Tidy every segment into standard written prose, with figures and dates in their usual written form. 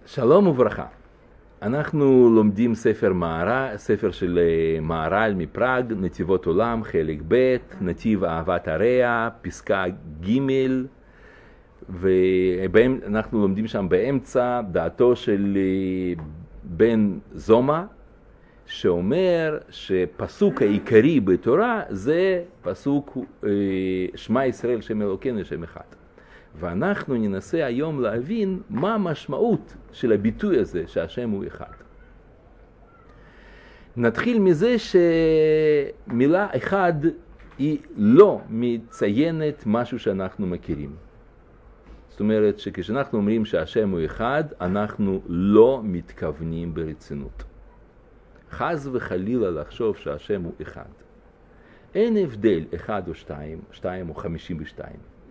שלום וברכה. אנחנו לומדים ספר של מהר"ל מפראג, נתיבות עולם, חלק ב', נתיב אהבת הרע, פסקה ג', ואנחנו לומדים שם באמצע דעתו של בן זומא, שאומר שפסוק העיקרי בתורה זה פסוק שמע ישראל שם אלוקינו שם אחד. ואנחנו ננסה היום להבין מה המשמעות של הביטוי הזה שהשם הוא אחד. נתחיל מזה שמילה אחד היא לא מציינת משהו שאנחנו מכירים. זאת אומרת שכשאנחנו אומרים שהשם הוא אחד, אנחנו לא מתכוונים ברצינות. חס וחלילה לחשוב שהשם הוא אחד. אין הבדל אחד או שתיים או 52.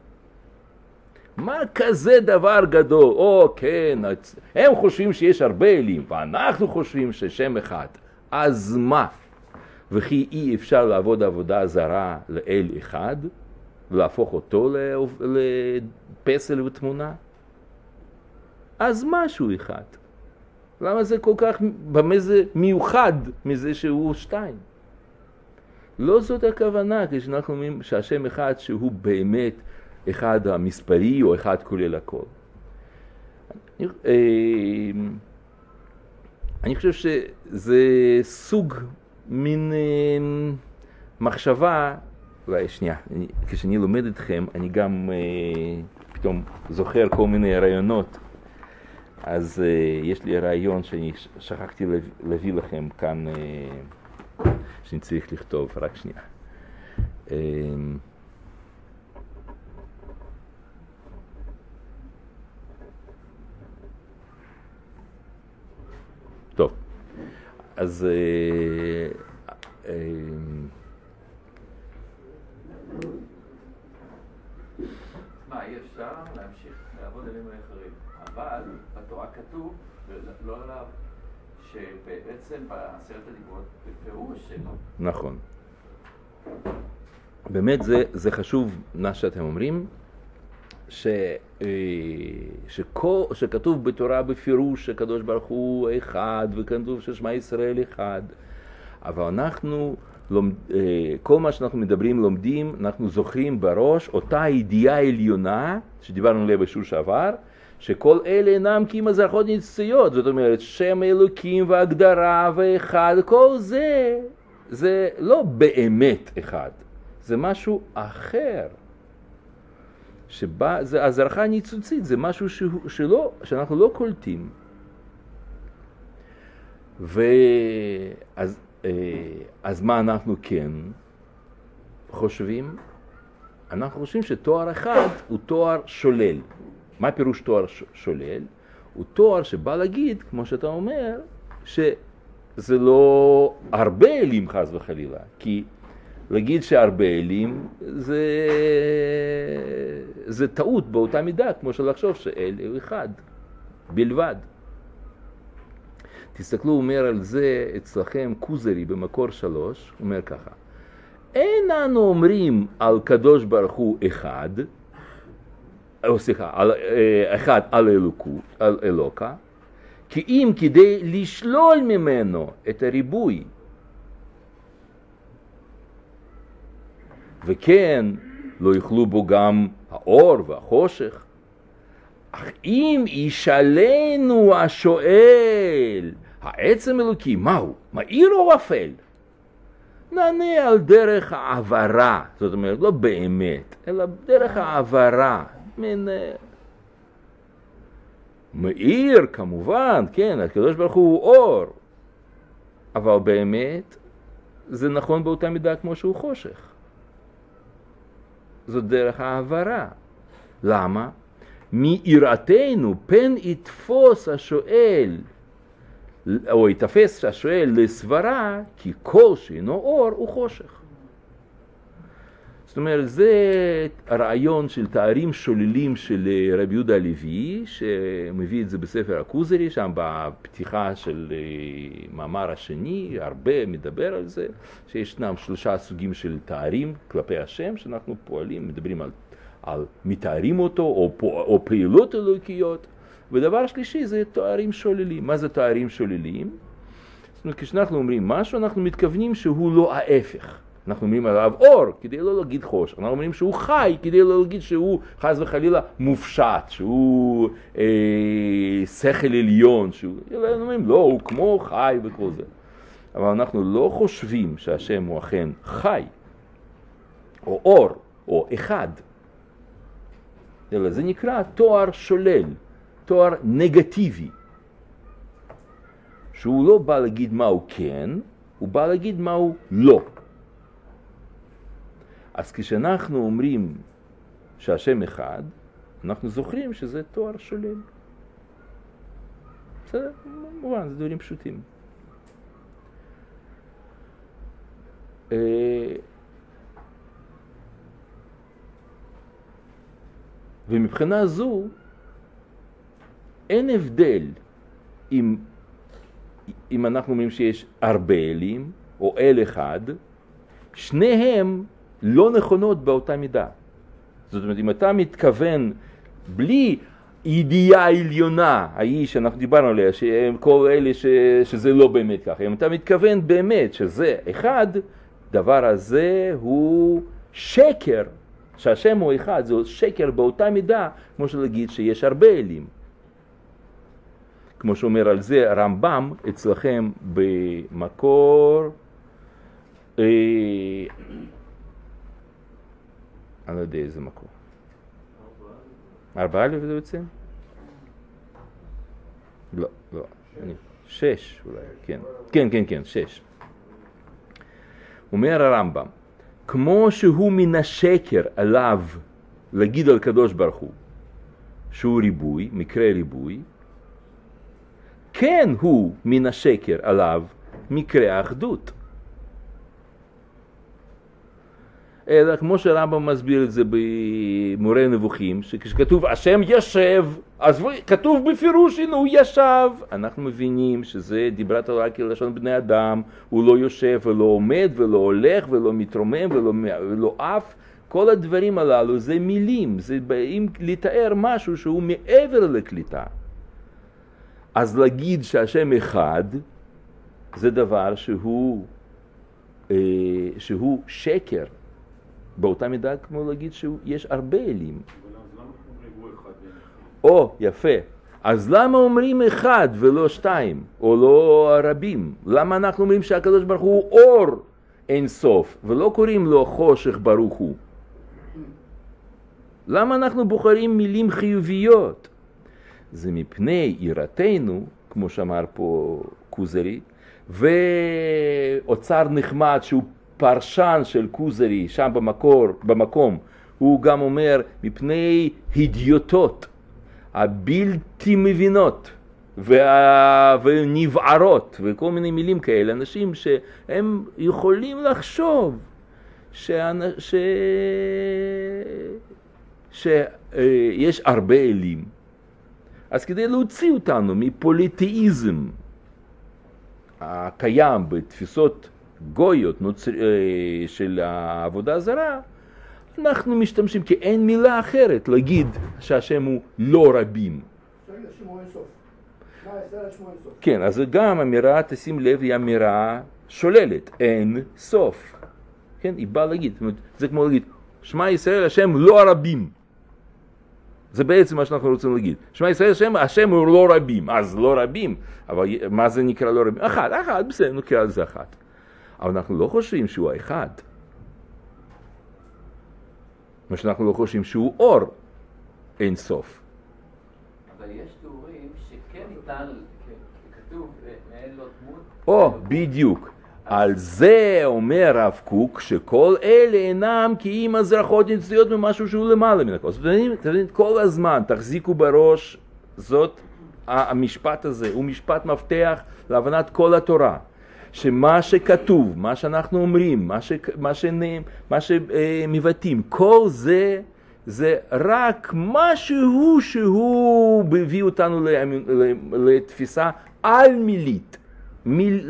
מה כזה דבר גדול? כן, הם חושבים שיש הרבה אלים, ואנחנו חושבים ששם אחד. אז מה? וכי אי אפשר לעבוד עבודה זרה לאל אחד, ולהפוך אותו לפסל ותמונה? אז משהו אחד. למה זה כל כך, במה זה מיוחד מזה שהוא שתיים? לא זאת הכוונה, כשאנחנו אומרים שהשם אחד שהוא באמת אחד המספרי או אחד כולל הכל. אני חושב שזה סוג מין מחשבה, אולי שנייה, כשאני לומד אתכם אני גם פתאום זוכר כל מיני רעיונות. אז יש לי רעיון שאני שכחתי להביא לכם כאן, שאני צריך לכתוב, רק שנייה. טוב, אז אי אפשר להמשיך לעבוד עליהם אחרים, אבל בתורה כתוב, לא עליו, שבעצם בעשרת הדיברות בפירוש שלו. נכון. באמת זה חשוב מה שאתם אומרים, שכתוב בתורה בפירוש שקדוש ברוך הוא אחד, וכתוב ששמע ישראל אחד, אבל אנחנו, כל מה שאנחנו מדברים, לומדים, אנחנו זוכרים בראש אותה ידיעה עליונה, שדיברנו עליה בשיעור שעבר, שכל אלה אינם כי אם הזרחות ניצוציות, זאת אומרת, שם אלוקים והגדרה ואחד, כל זה לא באמת אחד, זה משהו אחר. זה הזרחה ניצוצית, זה משהו שאנחנו לא קולטים. אז מה אנחנו כן חושבים? אנחנו חושבים שתואר אחד הוא תואר שולל. מה פירוש תואר שולל? הוא תואר שבא להגיד, כמו שאתה אומר, שזה לא הרבה אלים חס וחלילה, כי להגיד שהרבה אלים זה טעות באותה מידה, כמו שלחשוב שאל הוא אחד, בלבד. תסתכלו, הוא אומר על זה אצלכם כוזרי במקור 3, הוא אומר ככה, אין אנו אומרים על קדוש ברוך הוא אחד, אחד על אלוקה, כי אם כדי לשלול ממנו את הריבוי, וכן לא יוכלו בו גם האור והחושך. אך אם ישאלנו השואל, העצם אלוקי, מהו? מאיר או אפל? נענה על דרך העברה, זאת אומרת, לא באמת, אלא דרך העברה. מאיר כמובן, כן, הקדוש ברוך הוא אור, אבל באמת זה נכון באותה מידה כמו שהוא חושך. זאת דרך העברה. למה? מיראתנו פן יתפוס השואל, או יתפס השואל לסברה, כי כל שאינו אור הוא חושך. זאת אומרת, זה הרעיון של תארים שוללים של רבי יהודה הלוי, שמביא את זה בספר הכוזרי, שם בפתיחה של מאמר השני, הרבה מדבר על זה, שישנם 3 סוגים של תארים כלפי השם, שאנחנו פועלים, מדברים על מתארים אותו, או פעילות אלוקיות, ודבר שלישי זה תוארים שוללים. מה זה תוארים שוללים? זאת אומרת, כשאנחנו אומרים משהו, אנחנו מתכוונים שהוא לא ההפך. אנחנו אומרים עליו אור, כדי לא להגיד חושך. אנחנו אומרים שהוא חי, כדי לא להגיד שהוא חס וחלילה מופשט, שהוא שכל עליון, אנחנו אומרים לא, הוא כמו חי וכל זה. אבל אנחנו לא חושבים שהשם הוא אכן חי, או אור, או אחד. אלא זה נקרא תואר שולל, תואר נגטיבי. שהוא לא בא להגיד מה הוא כן, הוא בא להגיד מה הוא לא. אז כשאנחנו אומרים שהשם אחד, אנחנו זוכרים שזה תואר שולל. בסדר? מובן, זה דברים פשוטים. ומבחינה זו, אין הבדל אם אנחנו אומרים שיש הרבה אלים, או אל אחד, שניהם לא נכונות באותה מידה. זאת אומרת, אם אתה מתכוון בלי ידיעה עליונה, ההיא שאנחנו דיברנו עליה, כל אלה שזה לא באמת ככה, אם אתה מתכוון באמת שזה אחד, דבר הזה הוא שקר, שהשם הוא אחד, זה שקר באותה מידה, כמו שלהגיד שיש הרבה אלים. כמו שאומר על זה רמב"ם אצלכם במקור, אני לא יודע איזה מקור. 4 אלף זה יוצא? לא, לא. 6 אולי, כן, 6. אומר הרמב"ם, כמו שהוא מן השקר עליו להגיד על קדוש ברוך הוא, שהוא ריבוי, מקרה ריבוי, כן הוא מן השקר עליו מקרה האחדות. אלא כמו שהרמב"ם מסביר את זה במורה נבוכים, שכשכתוב השם ישב, אז כתוב בפירוש, הנה הוא ישב. אנחנו מבינים שזה דיברת תורה כלשון בני אדם, הוא לא יושב ולא עומד ולא הולך ולא מתרומם ולא אף. כל הדברים הללו זה מילים, זה באים לתאר משהו שהוא מעבר לקליטה. אז להגיד שהשם אחד, זה דבר שהוא שקר. באותה מידה כמו להגיד שיש הרבה אלים. או, יפה. אז למה אומרים אחד ולא 2, או לא רבים? למה אנחנו אומרים שהקדוש ברוך הוא אור אין סוף, ולא קוראים לו חושך ברוך הוא? למה אנחנו בוחרים מילים חיוביות? זה מפני יראתנו, כמו שאמר פה כוזרי, ואוצר נחמד שהוא פרשן של כוזרי, שם במקום, הוא גם אומר, מפני הדיוטות, הבלתי מבינות, ונבערות, וכל מיני מילים כאלה, אנשים שהם יכולים לחשוב שיש הרבה אלים. אז כדי להוציא אותנו מפוליטאיזם הקיים בתפיסות גויות של העבודה הזרה, אנחנו משתמשים, כי אין מילה אחרת להגיד שהשם הוא לא רבים. כן, אז גם אמירה, תשים לב, היא אמירה שוללת, אין סוף. כן, היא באה להגיד, זה כמו להגיד, שמע ישראל, השם לא רבים. זה בעצם מה שאנחנו רוצים להגיד. שמע ישראל, השם הוא לא רבים. אז לא רבים, אבל מה זה נקרא לא רבים? אחד, בסדר, נקרא לזה אחת. אבל אנחנו לא חושבים שהוא האחד. מה שאנחנו לא חושבים שהוא אור אין סוף. אבל יש תיאורים שכן ניתן, כתוב, אין לו דמות. או, בדיוק. על זה אומר רב קוק שכל אלה אינם כי אם הזרחות נצטיות ממשהו שהוא למעלה מן הכל. תבין, כל הזמן תחזיקו בראש, זאת המשפט הזה, הוא משפט מפתח להבנת כל התורה. שמה שכתוב, מה שאנחנו אומרים, מה שמבטאים, כל זה, זה רק משהו שהוא מביא אותנו לתפיסה על מילית,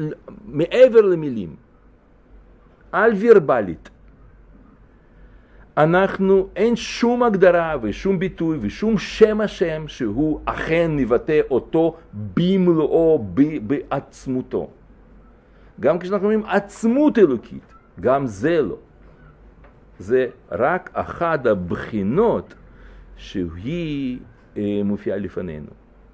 מעבר למילים, על וירבלית. אין שום הגדרה ושום ביטוי ושום שם השם שהוא אכן מבטא אותו במלואו, בעצמותו. גם כשאנחנו אומרים עצמות אלוקית, גם זה לא. זה רק אחד הבחינות שהיא מופיעה לפנינו.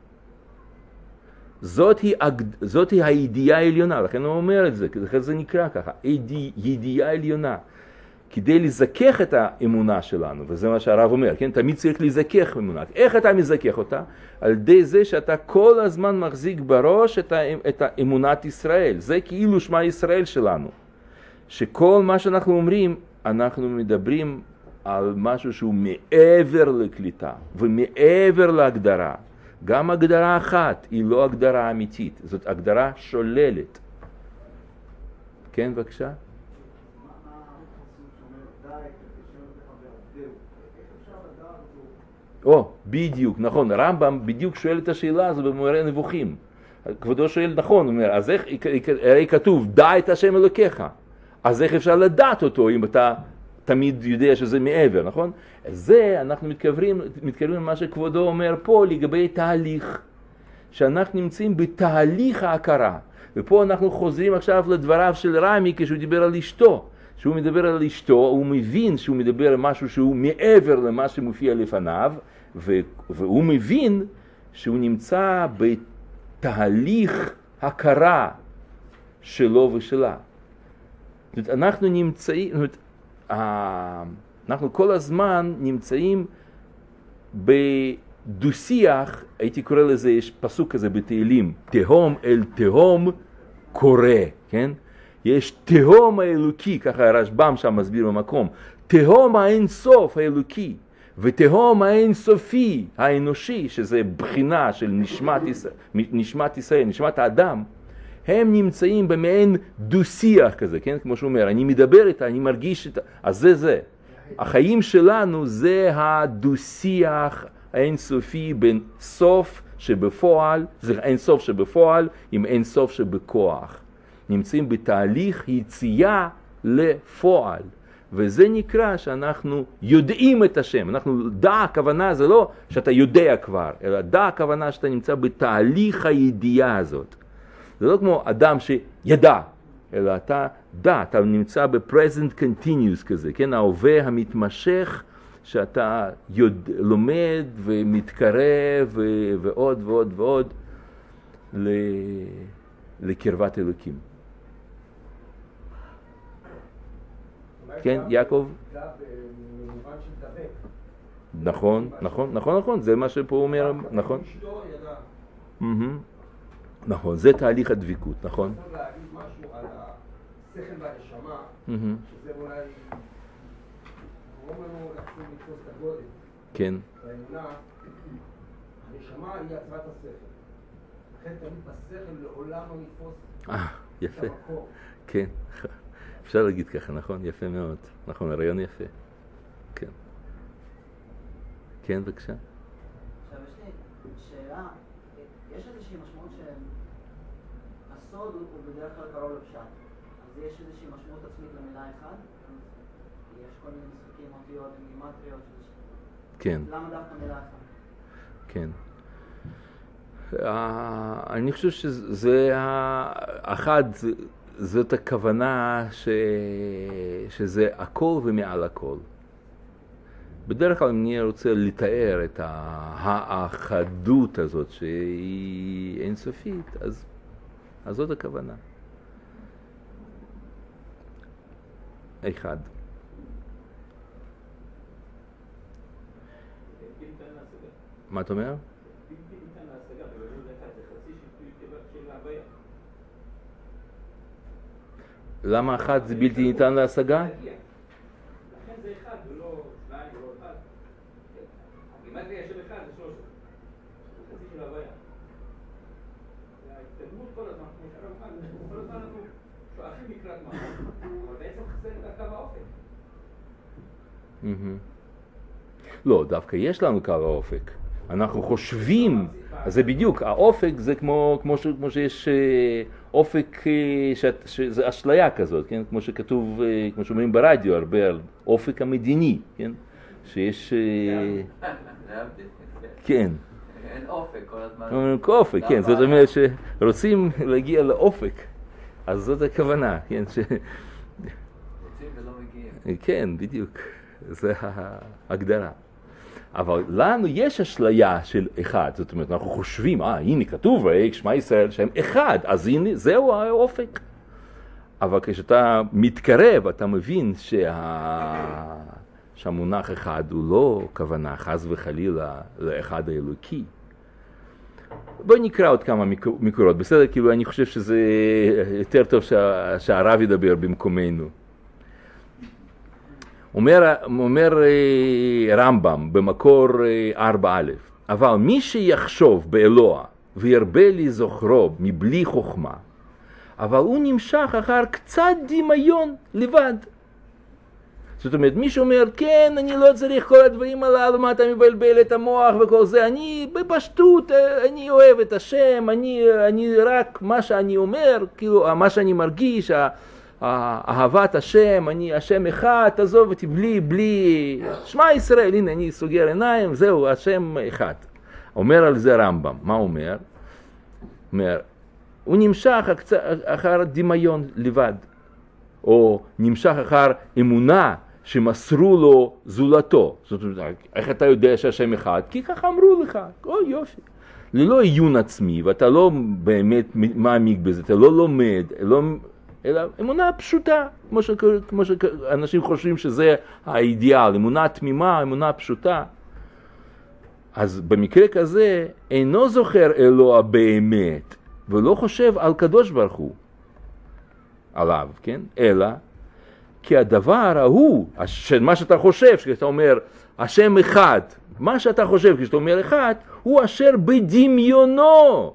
זאת היא הידיעה העליונה, לכן הוא אומר את זה, לכן זה נקרא ככה, ידיעה עליונה. כדי לזכך את האמונה שלנו, וזה מה שהרב אומר, כן? תמיד צריך לזכך אמונה. איך אתה מזכך אותה? על ידי זה שאתה כל הזמן מחזיק בראש את האמונת ישראל. זה כאילו שמה ישראל שלנו. שכל מה שאנחנו אומרים, אנחנו מדברים על משהו שהוא מעבר לקליטה, ומעבר להגדרה. גם הגדרה אחת היא לא הגדרה אמיתית, זאת הגדרה שוללת. כן, בבקשה? בדיוק, נכון, הרמב"ם בדיוק שואל את השאלה הזו במורה נבוכים. כבודו שואל נכון, הוא אומר, אז איך, הרי כתוב, דע את השם אלוקיך, אז איך אפשר לדעת אותו אם אתה תמיד יודע שזה מעבר, נכון? זה אנחנו מתכוונים למה שכבודו אומר פה לגבי תהליך, שאנחנו נמצאים בתהליך ההכרה, ופה אנחנו חוזרים עכשיו לדבריו של רמי כשהוא דיבר על אשתו. כשהוא מדבר על אשתו, הוא מבין שהוא מדבר על משהו שהוא מעבר למה שמופיע לפניו, והוא מבין שהוא נמצא בתהליך הכרה שלו ושלה. זאת אומרת, אנחנו נמצאים, אנחנו כל הזמן נמצאים בדו-שיח, הייתי קורא לזה, יש פסוק כזה בתהילים, תהום אל תהום קורא, כן? יש תהום האלוקי, ככה הרשב"ם שם מסביר במקום, תהום האין סוף האלוקי, ותהום האין סופי האנושי, שזה בחינה של נשמת ישראל, נשמת האדם, הם נמצאים במעין דו-שיח כזה, כן? כמו שהוא אומר, אני מדבר איתה, אני מרגיש איתה, אז זה. החיים שלנו זה הדו-שיח האינסופי בין סוף שבפועל, זה אין סוף שבפועל עם אין סוף שבכוח. נמצאים בתהליך יציאה לפועל, וזה נקרא שאנחנו יודעים את השם. אנחנו דע הכוונה זה לא שאתה יודע כבר, אלא דע הכוונה שאתה נמצא בתהליך הידיעה הזאת. זה לא כמו אדם שידע, אלא אתה דע, אתה נמצא ב-present continuous כזה, כן? ההווה המתמשך שאתה לומד ומתקרב ועוד ועוד ועוד לקרבת אלוקים. כן, יעקב? נכון, זה מה שפה אומר, נכון. נכון, זה תהליך הדביקות, נכון. אני יכול להגיד משהו על השכל והנשמה, שזה אולי גורם לנו להחזיר לתפוס את הגודל. כן. והאמונה, הנשמה היא עצרת השכל. לכן תמיד בשכל לעולם לא נתפוס יפה. את המקור. כן, אפשר להגיד ככה, נכון? יפה מאוד. נכון, הרעיון יפה. כן. כן, בבקשה. עכשיו יש לי שאלה, יש איזושהי משמעות שהסוד הוא בדרך כלל קרוב לפשט, אז יש איזושהי משמעות עצמית למילה אחד? יש כל מיני משחקים אותיות, גימטריות, כן. למה דווקא מילה אחת? כן. אני חושב שזה אחד, זאת הכוונה שזה הכל ומעל הכל. בדרך כלל אני רוצה לתאר את האחדות הזאת שהיא אינסופית, אז זאת הכוונה. אחד. מה אתה אומר? למה אחד זה בלתי ניתן להשגה? לכן זה אחד ולא שניים ולא אחד. הגימטריה של אחד זה 3. זה חצי של הוויה. ההתקדמות כל הזמן, כמו שהרב אמר, כל הזמן אנחנו שואפים לקראת מה. אבל בעצם חסר את הקו האופק. לא, דווקא יש לנו קו האופק. אנחנו חושבים, אז זה בדיוק, האופק זה כמו שיש אופק, שזה אשליה כזאת, כן? כמו שכתוב, כמו שאומרים ברדיו הרבה על אופק המדיני, כן? שיש... כן. אין אופק כל הזמן. אומרים אופק, כן, זאת אומרת שרוצים להגיע לאופק, אז זאת הכוונה, כן? רוצים ולא מגיעים. כן, בדיוק, זה ההגדרה. אבל לנו יש אשליה של אחד, זאת אומרת, אנחנו חושבים, הנה כתוב, שמע ישראל שהם אחד, אז הנה, זהו האופק. אבל כשאתה מתקרב, אתה מבין שהמונח אחד הוא לא כוונה, חס וחלילה, לאחד האלוקי. בואו נקרא עוד כמה מקורות, בסדר? כאילו אני חושב שזה יותר טוב שהרב ידבר במקומנו. אומר רמב"ם במקור 4א, אבל מי שיחשוב באלוה וירבה לי זוכרו מבלי חוכמה, אבל הוא נמשך אחר קצת דמיון לבד. זאת אומרת, מי שאומר, כן, אני לא צריך כל הדברים הללו, מה אתה מבלבל את המוח וכל זה, אני בפשטות, אני אוהב את השם, אני רק מה שאני אומר, כאילו, מה שאני מרגיש, אהבת השם, אני השם אחד, תעזוב אותי בלי שמע ישראל, הנה אני סוגר עיניים, זהו, השם אחד. אומר על זה רמב"ם, מה אומר? אומר, הוא נמשך אחר דמיון לבד, או נמשך אחר אמונה שמסרו לו זולתו. זאת אומרת, איך אתה יודע שהשם אחד? כי ככה אמרו לך, יופי. ללא עיון עצמי, ואתה לא באמת מעמיק בזה, אתה לא לומד, אלא אמונה פשוטה, כמו שאנשים חושבים שזה האידיאל, אמונה תמימה, אמונה פשוטה. אז במקרה כזה, אינו זוכר אלוה באמת, ולא חושב על קדוש ברוך הוא, עליו, כן? אלא, כי הדבר ההוא, מה שאתה חושב, כשאתה אומר, השם אחד, מה שאתה חושב כשאתה אומר אחד, הוא אשר בדמיונו.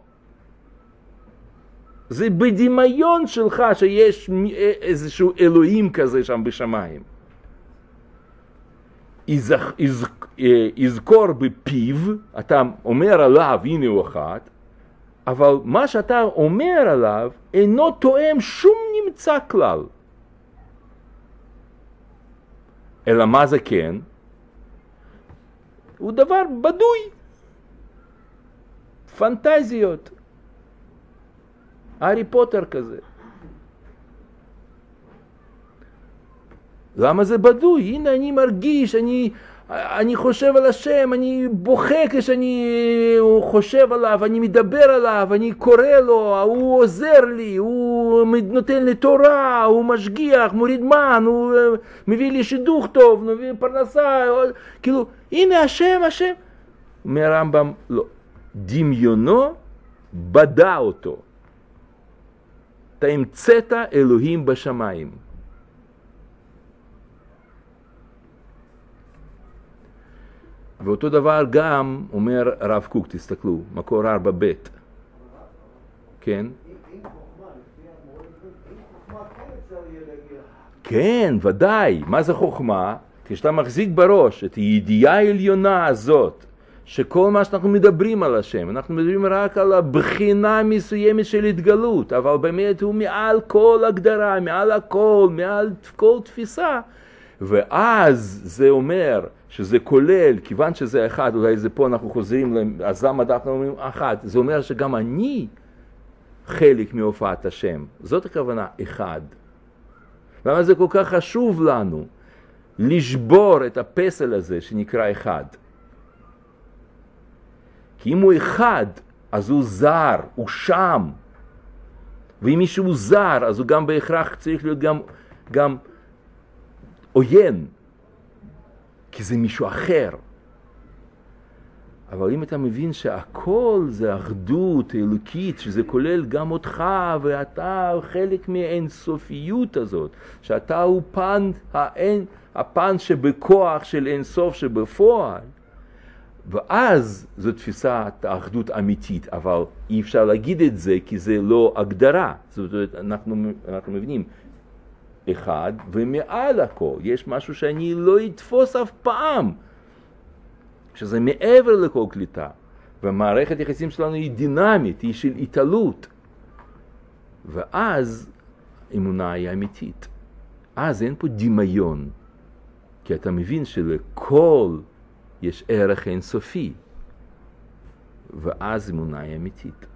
זה בדמיון שלך שיש איזשהו אלוהים כזה שם בשמיים. יזכור בפיו, אתה אומר עליו, הנה הוא אחד, אבל מה שאתה אומר עליו אינו תואם שום נמצא כלל. אלא מה זה כן? הוא דבר בדוי. פנטזיות. הארי פוטר כזה. למה זה בדוי? הנה אני מרגיש, אני חושב על השם, אני בוכה כשאני חושב עליו, אני מדבר עליו, אני קורא לו, הוא עוזר לי, הוא נותן לי תורה, הוא משגיח, מוריד מן, הוא מביא לי שידוך טוב, מביא פרנסה, כאילו, הנה השם. אומר רמב"ם, לא, דמיונו בדע אותו. אתה המצאת אלוהים בשמיים. ואותו דבר גם אומר רב קוק, תסתכלו, מקור 4ב. כן? כן, ודאי. מה זה חוכמה? כשאתה מחזיק בראש את הידיעה העליונה הזאת, שכל מה שאנחנו מדברים על השם, אנחנו מדברים רק על הבחינה מסוימת של התגלות, אבל באמת הוא מעל כל הגדרה, מעל הכל, מעל כל תפיסה. ואז זה אומר שזה כולל, כיוון שזה אחד, אולי זה פה אנחנו חוזרים, אז למה אנחנו אומרים אחד? זה אומר שגם אני חלק מהופעת השם. זאת הכוונה אחד. למה זה כל כך חשוב לנו לשבור את הפסל הזה שנקרא אחד? כי אם הוא אחד, אז הוא זר, הוא שם. ואם מישהו זר, אז הוא גם בהכרח צריך להיות גם עוין. כי זה מישהו אחר. אבל אם אתה מבין שהכל זה אחדות אלוקית, שזה כולל גם אותך, ואתה חלק מהאינסופיות הזאת, שאתה הוא הפן שבכוח של אינסוף שבפועל, ואז זו תפיסת האחדות אמיתית, אבל אי אפשר להגיד את זה כי זה לא הגדרה. זאת אומרת, אנחנו מבינים, אחד ומעל הכל, יש משהו שאני לא אתפוס אף פעם. שזה מעבר לכל קליטה. והמערכת היחסים שלנו היא דינמית, היא של התעלות. ואז אמונה היא אמיתית. אז אין פה דמיון, כי אתה מבין שלכל יש ערך אינסופי, ואז אמונה היא אמיתית.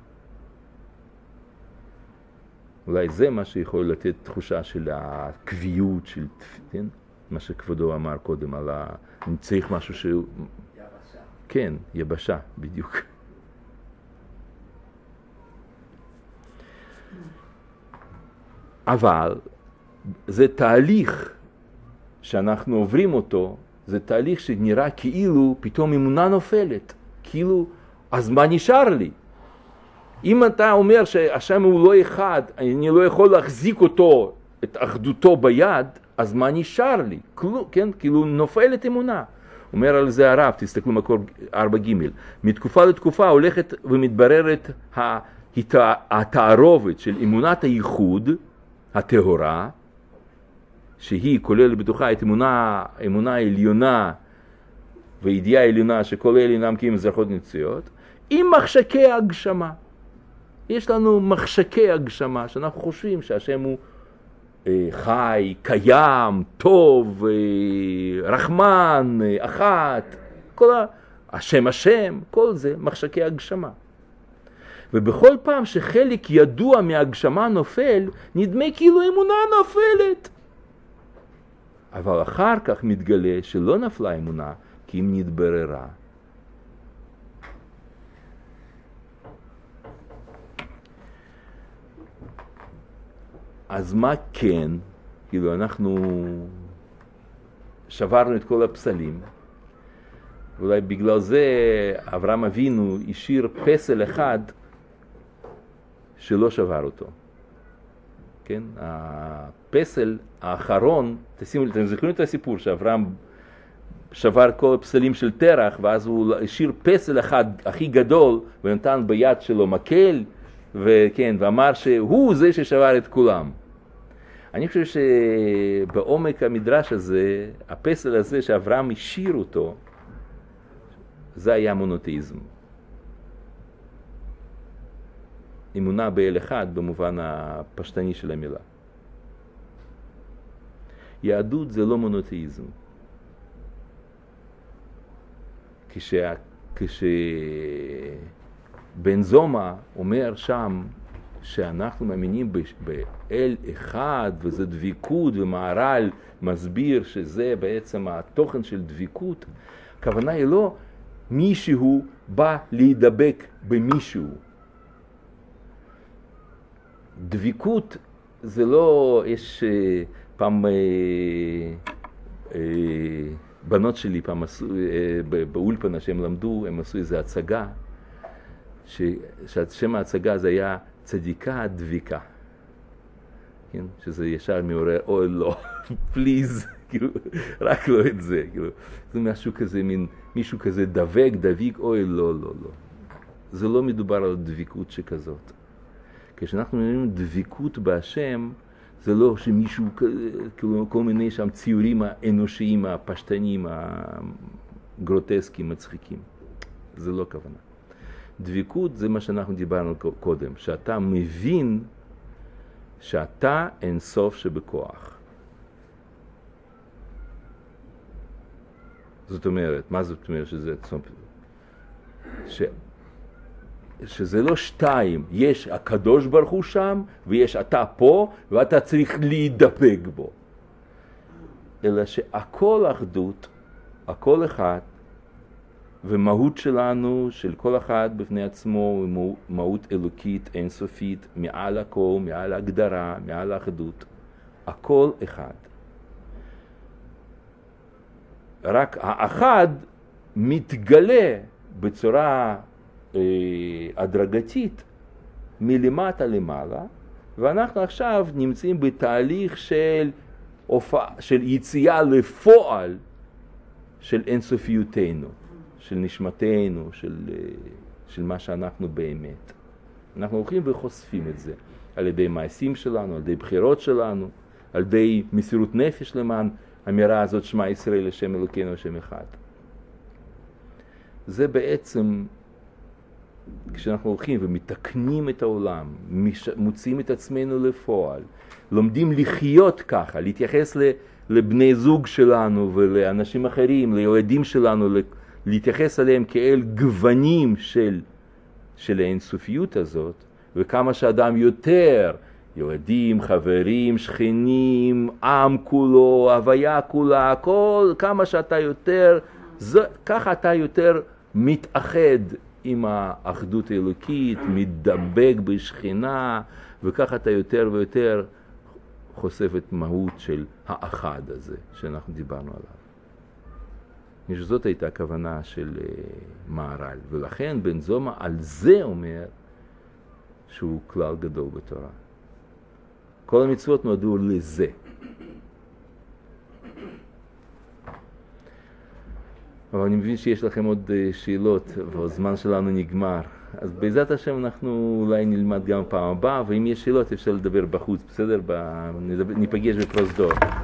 אולי זה מה שיכול לתת תחושה של הקביעות, של כן? מה שכבודו אמר קודם, על צריך משהו שהוא... יבשה. כן, יבשה, בדיוק. אבל זה תהליך שאנחנו עוברים אותו, זה תהליך שנראה כאילו פתאום אמונה נופלת, כאילו, אז מה נשאר לי? אם אתה אומר שהשם הוא לא אחד, אני לא יכול להחזיק אותו, את אחדותו ביד, אז מה נשאר לי? כן? כאילו נופלת אמונה. אומר על זה הרב, תסתכלו מקור 4ג', מתקופה לתקופה הולכת ומתבררת התערובת של אמונת הייחוד, הטהורה, שהיא כוללת בתוכה את אמונה העליונה וידיעה העליונה שכל אלה אינם כי הם זרחות נציות, עם מחשקי הגשמה. יש לנו מחשקי הגשמה שאנחנו חושבים שהשם הוא חי, קיים, טוב, רחמן, אחת, השם, כל זה מחשקי הגשמה. ובכל פעם שחלק ידוע מהגשמה נופל, נדמה כאילו אמונה נופלת. אבל אחר כך מתגלה שלא נפלה אמונה, כי אם נתבררה. אז מה כן? כאילו אנחנו שברנו את כל הפסלים, ואולי בגלל זה אברהם אבינו השאיר פסל אחד שלא שבר אותו. כן? הפסל האחרון, אתם זוכרים את הסיפור שאברהם שבר כל הפסלים של תרח, ואז הוא השאיר פסל אחד הכי גדול ונתן ביד שלו מקל, וכן, ואמר שהוא זה ששבר את כולם. אני חושב שבעומק המדרש הזה, הפסל הזה שאברהם השאיר אותו, זה היה מונותאיזם. אמונה באל אחד במובן הפשטני של המילה. יהדות זה לא מונותאיזם. כשבן זומא אומר שם שאנחנו מאמינים באל אחד וזה דביקות, ומהר"ל מסביר שזה בעצם התוכן של דביקות, הכוונה היא לא מישהו בא להידבק במישהו. דביקות זה לא, יש פעם בנות שלי פעם עשו, באולפנה שהם למדו, הם עשו איזו הצגה, ששם ההצגה זה היה צדיקה דביקה. כן? שזה ישר מעורר, אוי לא, פליז, כאילו, רק לא את זה. כאילו. זה משהו כזה, מישהו כזה דביק, אוי לא, לא, לא. זה לא מדובר על דביקות שכזאת. כשאנחנו אומרים דביקות בהשם, זה לא שמישהו, כאילו, כל מיני שם ציורים האנושיים, הפשטניים, הגרוטסקיים, מצחיקים. זה לא כוונה. דביקות זה מה שאנחנו דיברנו קודם, שאתה מבין שאתה אין סוף שבכוח. זאת אומרת, מה זאת אומרת שזה שזה לא שתיים, יש הקדוש ברוך הוא שם, ויש אתה פה, ואתה צריך להידבק בו. אלא שהכל אחדות, הכל אחד, ומהות שלנו, של כל אחד בפני עצמו, היא מהות אלוקית, אינסופית, מעל הכל, מעל ההגדרה, מעל האחדות. הכל אחד. רק האחד מתגלה בצורה הדרגתית מלמטה למעלה, ואנחנו עכשיו נמצאים בתהליך של יציאה לפועל של אינסופיותנו, של נשמתנו, של מה שאנחנו באמת. אנחנו הולכים וחושפים את זה על ידי מעשים שלנו, על ידי בחירות שלנו, על ידי מסירות נפש למען האמירה הזאת, שמע ישראל השם אלוקינו השם אחד. זה בעצם, כשאנחנו הולכים ומתקנים את העולם, מוציאים את עצמנו לפועל, לומדים לחיות ככה, להתייחס לבני זוג שלנו ולאנשים אחרים, לילדים שלנו, להתייחס אליהם כאל גוונים של האינסופיות הזאת, וכמה שאדם יותר, ילדים, חברים, שכנים, עם כולו, הוויה כולה, הכל, כמה שאתה יותר, ככה אתה יותר מתאחד עם האחדות האלוקית, מתדבק בשכינה, וככה אתה יותר ויותר חושף את מהות של האחד הזה שאנחנו דיברנו עליו. זאת הייתה הכוונה של מהר"ל, ולכן בן זומא על זה אומר שהוא כלל גדול בתורה. כל המצוות נועדו לזה. אבל אני מבין שיש לכם עוד שאלות, והזמן שלנו נגמר. אז בעזרת השם אנחנו אולי נלמד גם פעם הבאה, ואם יש שאלות אפשר לדבר בחוץ, בסדר? ניפגש בפרוזדור.